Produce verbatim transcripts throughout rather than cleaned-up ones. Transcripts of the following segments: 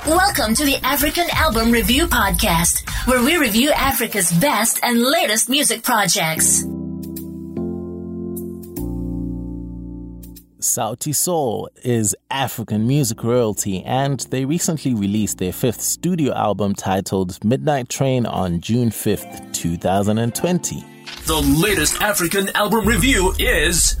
Welcome to the African Album Review Podcast, where we review Africa's best and latest music projects. Sauti Sol is African music royalty, and they recently released their fifth studio album titled Midnight Train on June fifth, twenty twenty. The latest African album review is...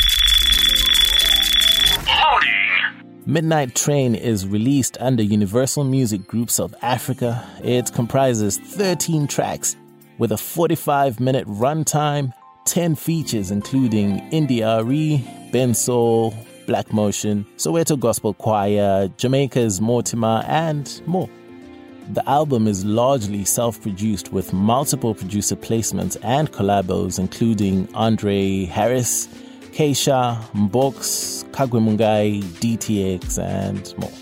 Loading! Midnight Train is released under Universal Music Group South Africa. It comprises thirteen tracks with a forty-five minute runtime, ten features including Indie R E, Ben Soul, Black Motion, Soweto Gospel Choir, Jamaica's Mortimer, and more. The album is largely self-produced with multiple producer placements and collabos including Andre Harris, Keisha, Mbox, Kagwe Mungai, D T X, and more.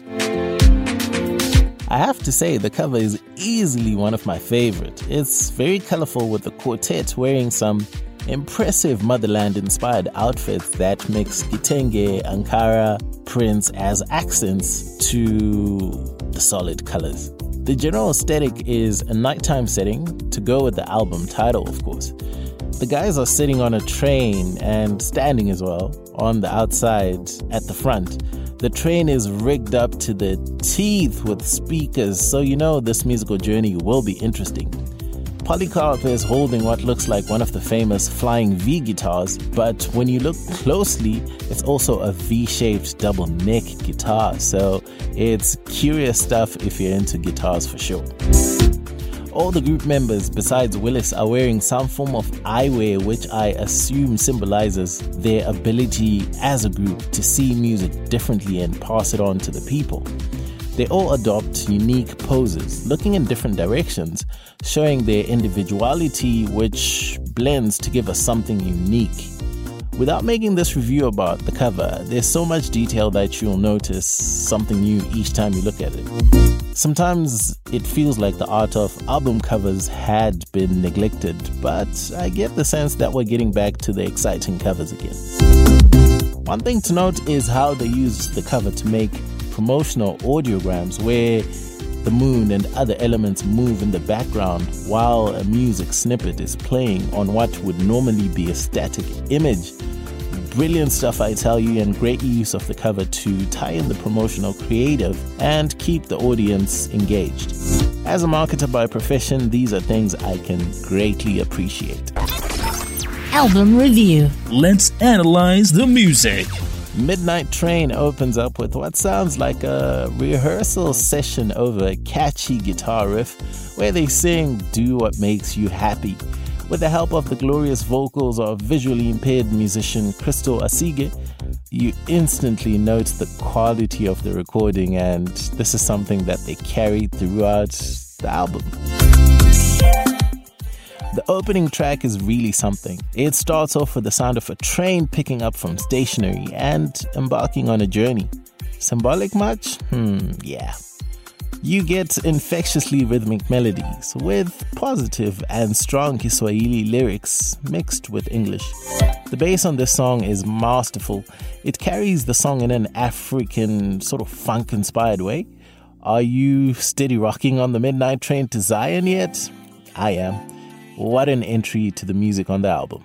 I have to say the cover is easily one of my favorite. It's very colorful with the quartet wearing some impressive motherland-inspired outfits that mix Kitenge, Ankara, Prince as accents to the solid colors. The general aesthetic is a nighttime setting to go with the album title, of course. The guys are sitting on a train and standing as well on the outside at the front. The train is rigged up to the teeth with speakers, so you know this musical journey will be interesting. Polycarp is holding what looks like one of the famous Flying V guitars, but when you look closely, it's also a V-shaped double neck guitar, so it's curious stuff if you're into guitars for sure. All the group members besides Willis are wearing some form of eyewear, which I assume symbolizes their ability as a group to see music differently and pass it on to the people. They all adopt unique poses, looking in different directions, showing their individuality, which blends to give us something unique. Without making this review about the cover, there's so much detail that you'll notice something new each time you look at it. Sometimes it feels like the art of album covers had been neglected, but I get the sense that we're getting back to the exciting covers again. One thing to note is how they used the cover to make promotional audiograms where the moon and other elements move in the background while a music snippet is playing on what would normally be a static image. Brilliant stuff, I tell you, and great use of the cover to tie in the promotional creative and keep the audience engaged. As a marketer by profession, these are things I can greatly appreciate. Album review. Let's analyze the music. Midnight Train opens up with what sounds like a rehearsal session over a catchy guitar riff where they sing "Do What Makes You Happy." With the help of the glorious vocals of visually impaired musician Crystal Asige, you instantly note the quality of the recording, and this is something that they carried throughout the album. The opening track is really something. It starts off with the sound of a train picking up from stationery and embarking on a journey. Symbolic much? Hmm, yeah. You get infectiously rhythmic melodies with positive and strong Kiswahili lyrics mixed with English. The bass on this song is masterful. It carries the song in an African sort of funk-inspired way. Are you steady rocking on the Midnight Train to Zion yet? I am. What an entry to the music on the album.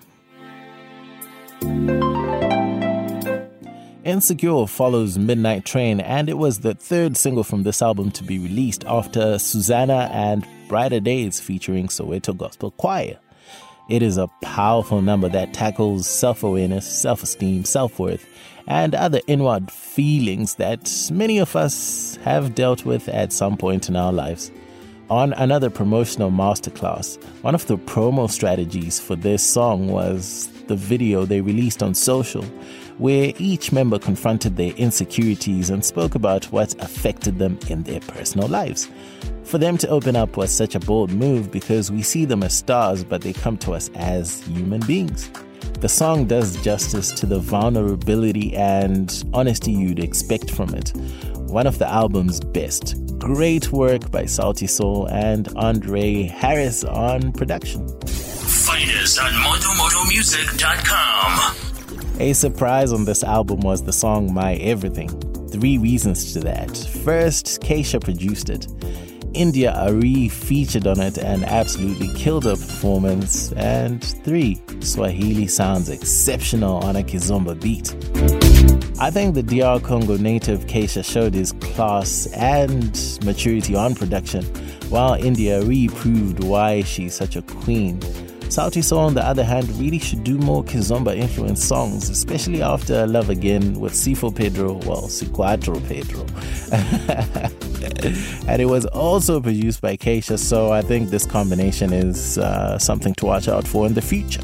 Insecure follows Midnight Train, and it was the third single from this album to be released after Susanna and Brighter Days featuring Soweto Gospel Choir. It is a powerful number that tackles self-awareness, self-esteem, self-worth, and other inward feelings that many of us have dealt with at some point in our lives. On another promotional masterclass, one of the promo strategies for this song was the video they released on social, where each member confronted their insecurities and spoke about what affected them in their personal lives. For them to open up was such a bold move because we see them as stars, but they come to us as human beings. The song does justice to the vulnerability and honesty you'd expect from it. One of the album's best. Great work by Sauti Sol and Andre Harris on production. Find us on moto moto music dot com. A surprise on this album was the song My Everything. The three reasons to that. First, Kesha produced it. India Arie featured on it and absolutely killed her performance. And three, Swahili sounds exceptional on a Kizomba beat. I think the D R Congo native Kesha showed his class and maturity on production, while India Arie proved why she's such a queen. Sauti Sol, on the other hand, really should do more Kizomba-influenced songs, especially after Love Again with Sifo Pedro, well, Cuatro Pedro. And it was also produced by Kesha, so I think this combination is uh, something to watch out for in the future.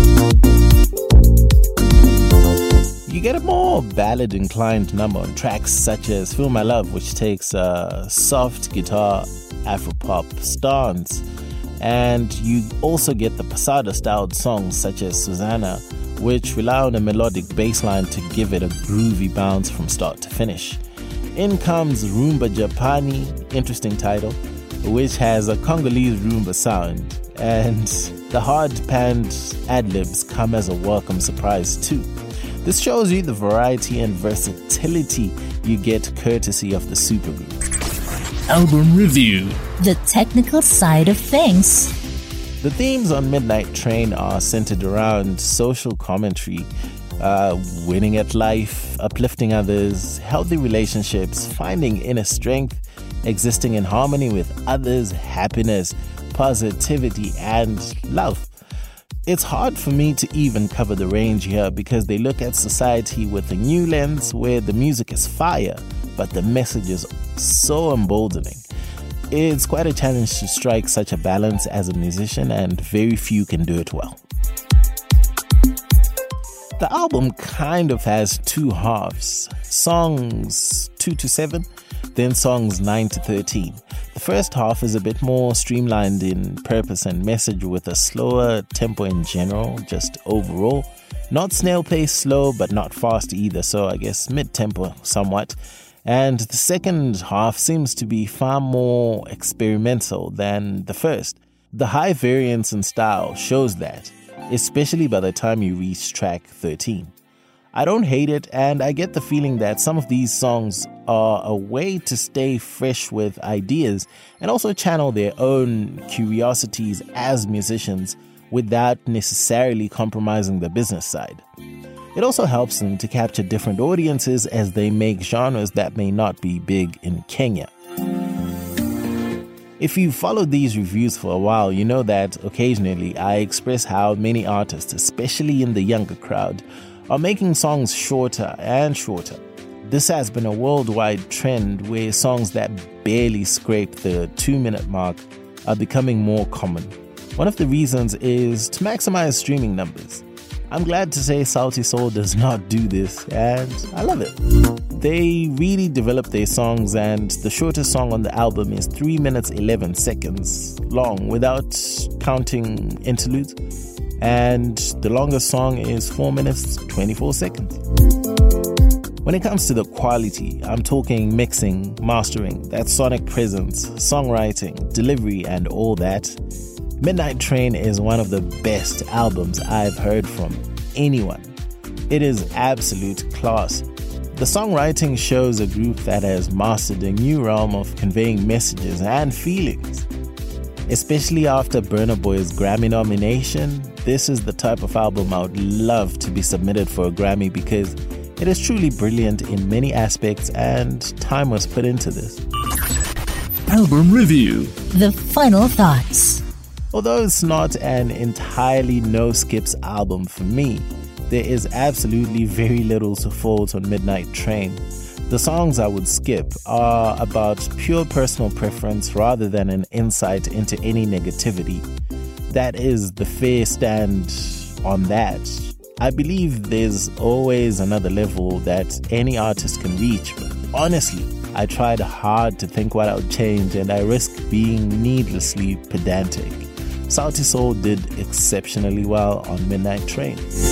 You get a more ballad-inclined number on tracks such as Feel My Love, which takes a soft guitar Afropop stance. And you also get the Pasada-styled songs such as Susanna, which rely on a melodic bass line to give it a groovy bounce from start to finish. In comes Rumba Japani, interesting title, which has a Congolese rumba sound, and the hard-panned ad-libs come as a welcome surprise too. This shows you the variety and versatility you get courtesy of the supergroup. Album Review: The technical side of things. The themes on Midnight Train are centered around social commentary, uh, winning at life, uplifting others, healthy relationships, finding inner strength, existing in harmony with others, happiness, positivity, and love. It's hard for me to even cover the range here because they look at society with a new lens where the music is fire, but the message is so emboldening. It's quite a challenge to strike such a balance as a musician, and very few can do it well. The album kind of has two halves, songs two to seven, then songs nine to thirteen. The first half is a bit more streamlined in purpose and message, with a slower tempo in general, just overall. Not snail pace slow, but not fast either, so I guess mid-tempo somewhat. And the second half seems to be far more experimental than the first. The high variance in style shows that, especially by the time you reach track thirteen. I don't hate it, and I get the feeling that some of these songs are a way to stay fresh with ideas and also channel their own curiosities as musicians without necessarily compromising the business side. It also helps them to capture different audiences as they make genres that may not be big in Kenya. If you've followed these reviews for a while, you know that occasionally I express how many artists, especially in the younger crowd, are making songs shorter and shorter. This has been a worldwide trend where songs that barely scrape the two-minute mark are becoming more common. One of the reasons is to maximize streaming numbers. I'm glad to say Sauti Sol does not do this, and I love it. They really develop their songs, and the shortest song on the album is three minutes eleven seconds long without counting interludes, and the longest song is four minutes twenty-four seconds. When it comes to the quality, I'm talking mixing, mastering, that sonic presence, songwriting, delivery, and all that. Midnight Train is one of the best albums I've heard from anyone. It is absolute class. The songwriting shows a group that has mastered a new realm of conveying messages and feelings. Especially after Burna Boy's Grammy nomination, this is the type of album I would love to be submitted for a Grammy because it is truly brilliant in many aspects and time was put into this. Album Review: The final thoughts. Although it's not an entirely no-skips album for me, there is absolutely very little to fault on Midnight Train. The songs I would skip are about pure personal preference rather than an insight into any negativity. That is the fair stand on that. I believe there's always another level that any artist can reach, but honestly, I tried hard to think what I would change and I risk being needlessly pedantic. Sauti Sol did exceptionally well on Midnight Train.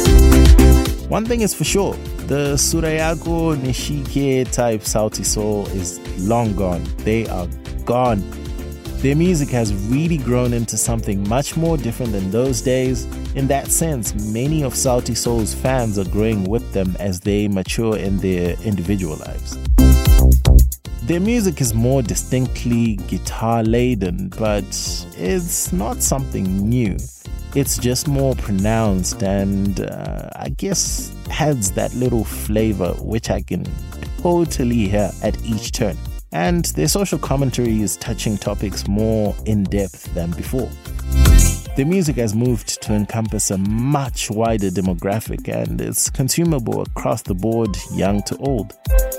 One thing is for sure, the Surayako Nishike type Sauti Sol is long gone. They are gone. Their music has really grown into something much more different than those days. In that sense, many of Sauti Sol's fans are growing with them as they mature in their individual lives. Their music is more distinctly guitar-laden, but it's not something new. It's just more pronounced and uh, I guess has that little flavor which I can totally hear at each turn. And their social commentary is touching topics more in-depth than before. The music has moved to encompass a much wider demographic and it's consumable across the board, young to old.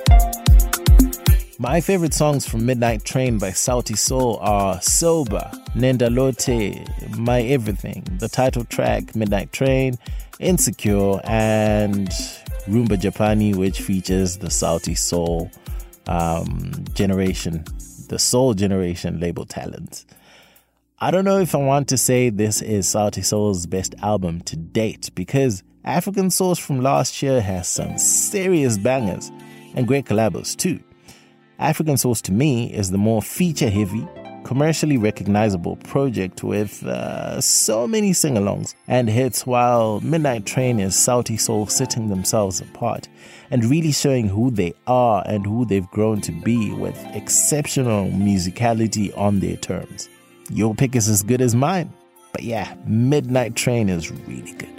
My favorite songs from Midnight Train by Sauti Sol are Soba, Nenda Lote, My Everything, the title track Midnight Train, Insecure, and Rumba Japani, which features the Sauti Sol um, generation, the Soul Generation label talent. I don't know if I want to say this is Sauti Sol's best album to date because African Source from last year has some serious bangers and great collabos too. African Source to me is the more feature-heavy, commercially recognizable project with uh, so many sing-alongs and hits, while Midnight Train is Sauti Sol sitting themselves apart and really showing who they are and who they've grown to be with exceptional musicality on their terms. Your pick is as good as mine, but yeah, Midnight Train is really good.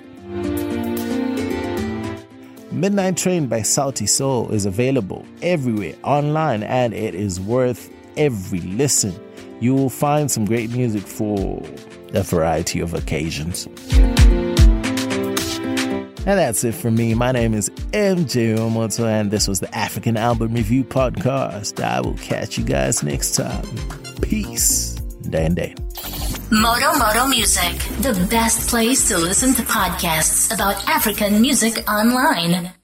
Midnight Train by Sauti Sol is available everywhere online and it is worth every listen. You will find some great music for a variety of occasions. And that's it for me. My name is M J Omoto and this was the African Album Review Podcast. I will catch you guys next time. Peace. Day day. Moto Moto Music, the best place to listen to podcasts about African music online.